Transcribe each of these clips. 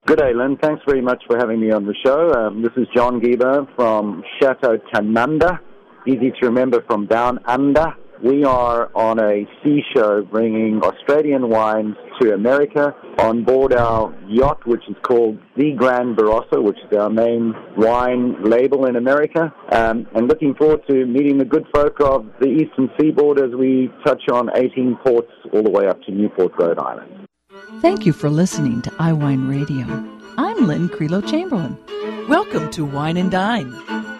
Good day, Lynn. Thanks very much for having me on the show. This is John Gieber from Chateau Tanunda, easy to remember from Down Under. We are on a sea show bringing Australian wines to America on board our yacht, which is called the Grand Barossa, which is our main wine label in America. And looking forward to meeting the good folk of the eastern seaboard as we touch on 18 ports all the way up to Newport, Rhode Island. Thank you for listening to iWine Radio. I'm Lynn Creelo-Chamberlain. Welcome to Wine and Dine.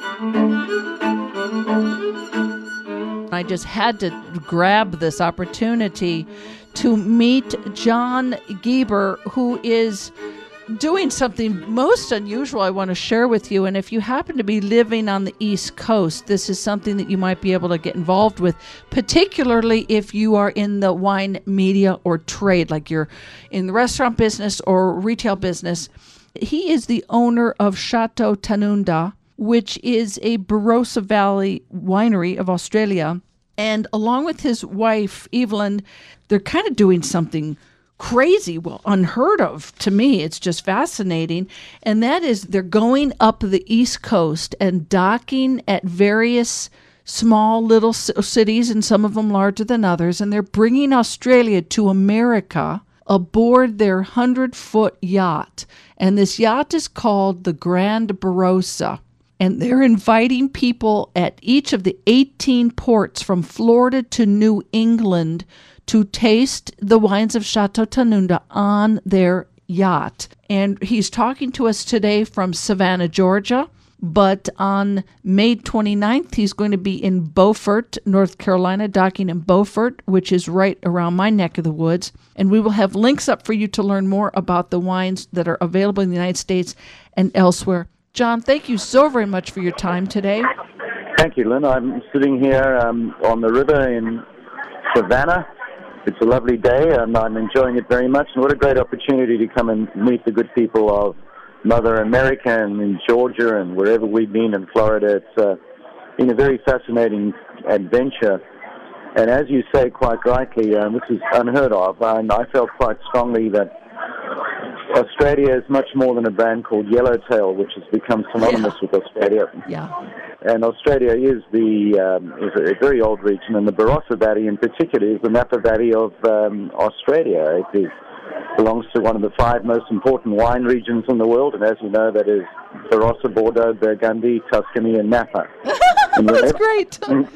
I just had to grab this opportunity to meet John Gieber, who is doing something most unusual I want to share with you. And if you happen to be living on the East Coast, this is something that you might be able to get involved with, particularly if you are in the wine media or trade, like you're in the restaurant business or retail business. He is the owner of Chateau Tanunda, which is a Barossa Valley winery of Australia. And along with his wife, Evelyn, they're kind of doing something crazy, well, unheard of to me. It's just fascinating. And that is they're going up the East Coast and docking at various small little cities, and some of them larger than others. And they're bringing Australia to America aboard their 100-foot yacht. And this yacht is called the Grand Barossa. And they're inviting people at each of the 18 ports from Florida to New England to taste the wines of Chateau Tanunda on their yacht. And he's talking to us today from Savannah, Georgia. But on May 29th, he's going to be in Beaufort, North Carolina, docking in Beaufort, which is right around my neck of the woods. And we will have links up for you to learn more about the wines that are available in the United States and elsewhere. John, thank you so very much for your time today. Thank you, Lynn. I'm sitting here on the river in Savannah. It's a lovely day, and I'm enjoying it very much. And what a great opportunity to come and meet the good people of Mother America and in Georgia and wherever we've been in Florida. It's been a very fascinating adventure. And as you say quite rightly, this is unheard of. And I felt quite strongly that Australia is much more than a brand called Yellowtail, which has become synonymous with Australia. Yeah. And Australia is a very old region, and the Barossa Valley in particular is the Napa Valley of Australia. It belongs to one of the 5 most important wine regions in the world, and as you know, that is Barossa, Bordeaux, Burgundy, Tuscany, and Napa. That's great.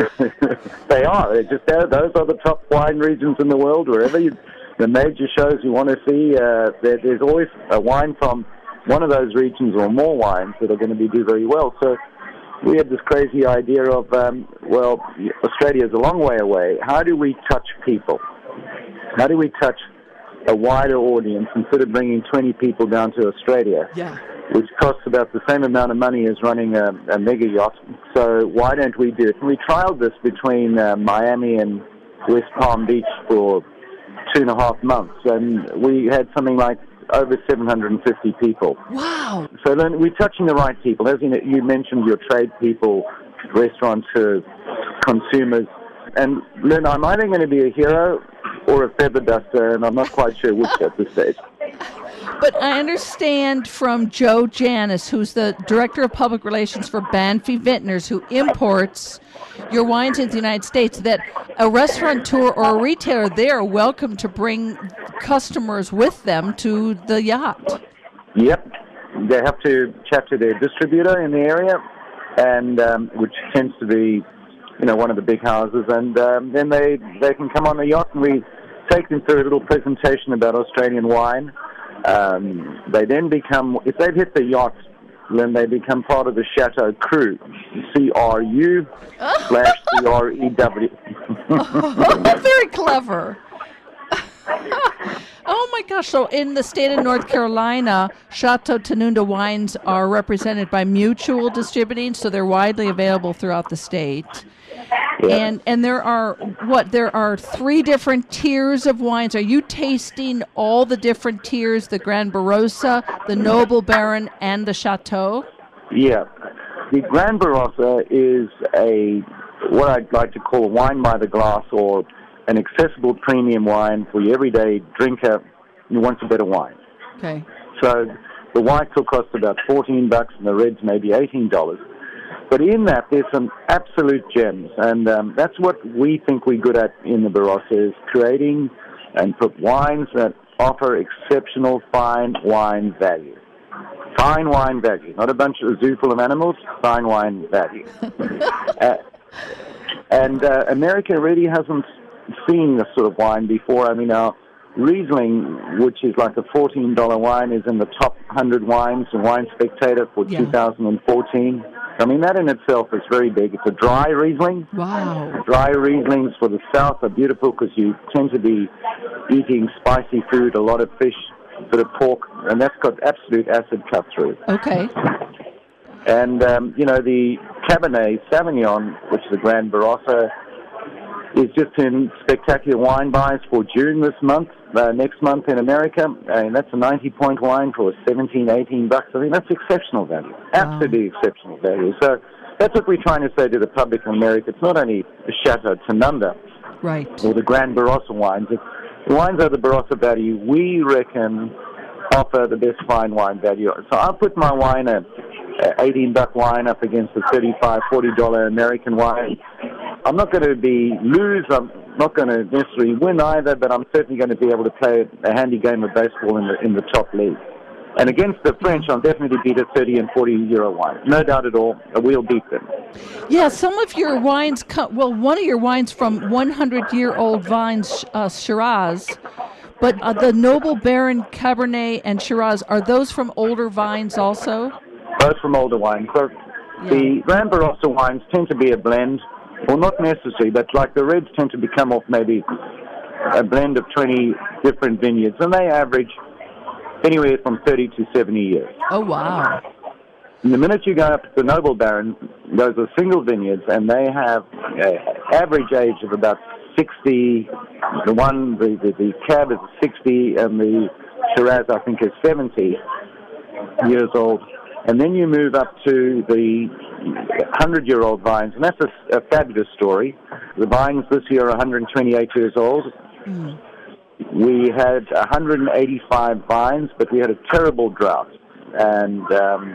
They are. Those are the top wine regions in the world. Wherever the major shows you want to see, there's always a wine from one of those regions or more wines that are going to do very well. So we had this crazy idea of, Australia is a long way away. How do we touch people? How do we touch a wider audience instead of bringing 20 people down to Australia, which costs about the same amount of money as running a mega yacht? So why don't we do it? And we trialed this between Miami and West Palm Beach for 2.5 months, and we had something like over 750 people. Wow. So then we're touching the right people. As you mentioned, your trade people, restaurateurs, consumers. And Lynn, I'm either going to be a hero or a feather duster, and I'm not quite sure which at this stage. But I understand from Joe Janis, who's the Director of Public Relations for Banfi Vintners, who imports your wines into the United States, that a restaurateur or a retailer, they are welcome to bring customers with them to the yacht. Yep. They have to chat to their distributor in the area, and which tends to be one of the big houses, and then they can come on the yacht, and we take them through a little presentation about Australian wine. They then become, if they've hit the yacht, then they become part of the Chateau crew, CRU/CREW. Very clever. Oh my gosh, so in the state of North Carolina, Chateau Tanunda wines are represented by Mutual Distributing, so they're widely available throughout the state. Yeah. And there are 3 different tiers of wines. Are you tasting all the different tiers, the Grand Barossa, the Noble Baron, and the Chateau? Yeah. The Grand Barossa is what I'd like to call a wine by the glass, or an accessible premium wine for your everyday drinker who wants a better wine. Okay. So The whites will cost about $14, and the reds maybe $18. But in that, there's some absolute gems, and that's what we think we're good at in the Barossa, is creating and put wines that offer exceptional fine wine value. Fine wine value, not a bunch of a zoo full of animals, fine wine value. And America really hasn't seen this sort of wine before. I mean, our Riesling, which is like a $14 wine, is in the top 100 wines in Wine Spectator for 2014. I mean, that in itself is very big. It's a dry Riesling. Wow. Dry Rieslings for the south are beautiful because you tend to be eating spicy food, a lot of fish, a bit of pork, and that's got absolute acid cut through. Okay. And, the Cabernet Sauvignon, which is the Grand Barossa, is just in spectacular wine buys for June this month, next month in America, and that's a 90-point wine for $17, $18. I think that's exceptional value, absolutely exceptional value. So that's what we're trying to say to the public in America. It's not only the Chateau Tanunda, right, or the Grand Barossa wines. The wines are the Barossa value. We reckon offer the best fine wine value. So I'll put my wine, a $18 wine, up against a $35, $40 American wine. I'm not going to lose. I'm not going to necessarily win either, but I'm certainly going to be able to play a handy game of baseball in the top league. And against the French, I'll definitely beat a 30 and 40 euro wine. No doubt at all. We'll beat them. Yeah, some of your wines one of your wines from 100-year-old vines, Shiraz, but the Noble Baron Cabernet and Shiraz, are those from older vines also? Both from older wines. So the Grand Barossa wines tend to be a blend. Well, not necessarily, but like the reds tend to become off maybe a blend of 20 different vineyards, and they average anywhere from 30 to 70 years. Oh, wow. And the minute you go up to the Noble Baron, those are single vineyards, and they have an average age of about 60. The Cab is 60, and the Shiraz, I think, is 70 years old. And then you move up to the 100-year-old vines, and that's a fabulous story. The vines this year are 128 years old. Mm. We had 185 vines, but we had a terrible drought, and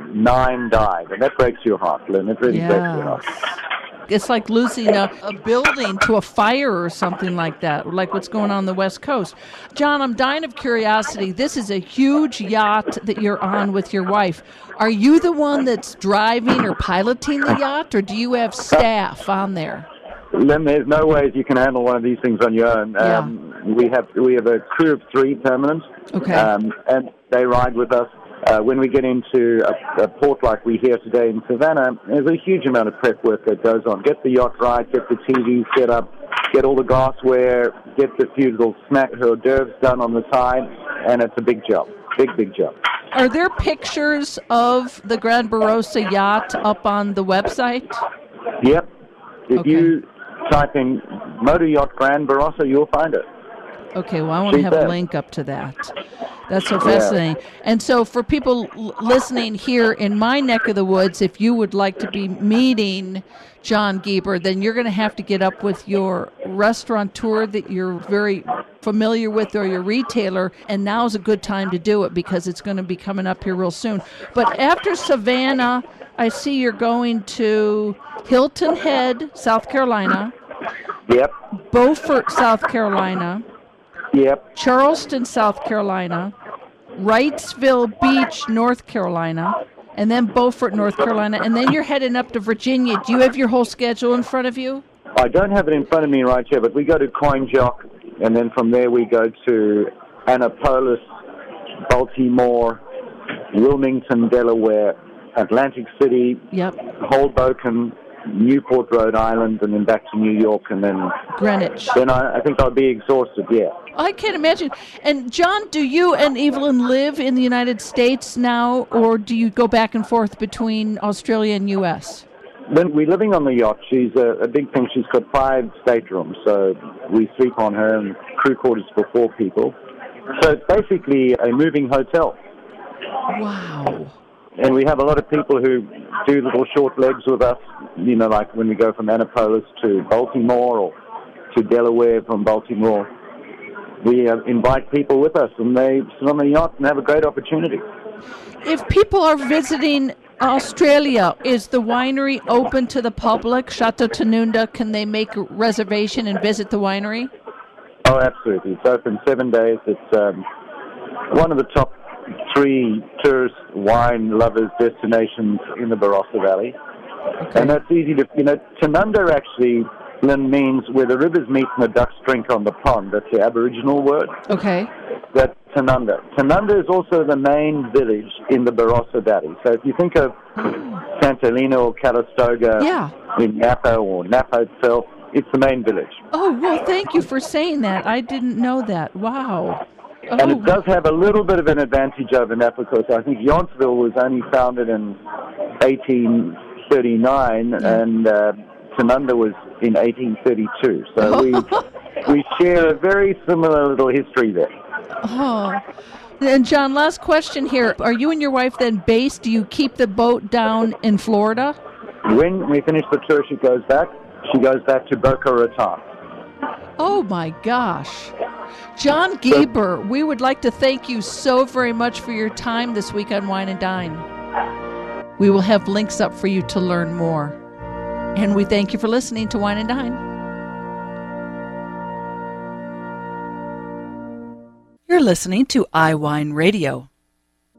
9 died. And that breaks your heart, Lynn. It really breaks your heart. It's like losing a building to a fire or something like that, like what's going on the West Coast. John, I'm dying of curiosity. This is a huge yacht that you're on with your wife. Are you the one that's driving or piloting the yacht, or do you have staff on there? Lynn, there's no ways you can handle one of these things on your own. We have a crew of 3 permanent, and they ride with us. When we get into a port like we here today in Savannah, there's a huge amount of prep work that goes on. Get the yacht right, get the TV set up, get all the glassware, get the few little hors d'oeuvres done on the side, and it's a big job, big job. Are there pictures of the Grand Barossa yacht up on the website? Yep. If you type in Motor Yacht Grand Barossa, you'll find it. Okay, well, I want to have a link up to that. That's so fascinating. Yeah. And so for people listening here in my neck of the woods, if you would like to be meeting John Gieber, then you're going to have to get up with your restaurateur that you're very familiar with or your retailer, and now's a good time to do it because it's going to be coming up here real soon. But after Savannah, I see you're going to Hilton Head, South Carolina. Yep. Beaufort, South Carolina. Yep. Charleston, South Carolina, Wrightsville Beach, North Carolina, and then Beaufort, North Carolina, and then you're heading up to Virginia. Do you have your whole schedule in front of you? I don't have it in front of me right here, but we go to Coinjock, and then from there we go to Annapolis, Baltimore, Wilmington, Delaware, Atlantic City, Hoboken, Newport, Rhode Island, and then back to New York, and then Greenwich. Then I think I'll be exhausted, I can't imagine. And John, do you and Evelyn live in the United States now, or do you go back and forth between Australia and U.S.? When we're living on the yacht, she's a big thing. She's got 5 staterooms, so we sleep on her, and crew quarters for 4 people. So it's basically a moving hotel. Wow. And we have a lot of people who do little short legs with us, like when we go from Annapolis to Baltimore or to Delaware from Baltimore. we invite people with us, and they sit on the yacht and have a great opportunity. If people are visiting Australia, is the winery open to the public? Chateau Tanunda, can they make a reservation and visit the winery? Oh, absolutely. It's open 7 days. It's one of the top 3 tourist wine lovers destinations in the Barossa Valley. Okay. And that's easy to, Tanunda actually, Lynn, means where the rivers meet and the ducks drink on the pond. That's the Aboriginal word. Okay. That's Tanunda. Tanunda is also the main village in the Barossa Valley. So if you think of Santolina or Calistoga in Napa or Napa itself, it's the main village. Oh, well, thank you for saying that. I didn't know that. Wow. Oh. And it does have a little bit of an advantage over Napa because I think Yountsville was only founded in 1839 and Tanunda was in 1832. So we share a very similar little history there. Oh. And John, last question here. Are you and your wife then based? Do you keep the boat down in Florida? When we finish the tour, she goes back to Boca Raton. Oh, my gosh. John Gieber, we would like to thank you so very much for your time this week on Wine and Dine. We will have links up for you to learn more. And we thank you for listening to Wine and Dine. You're listening to iWine Radio.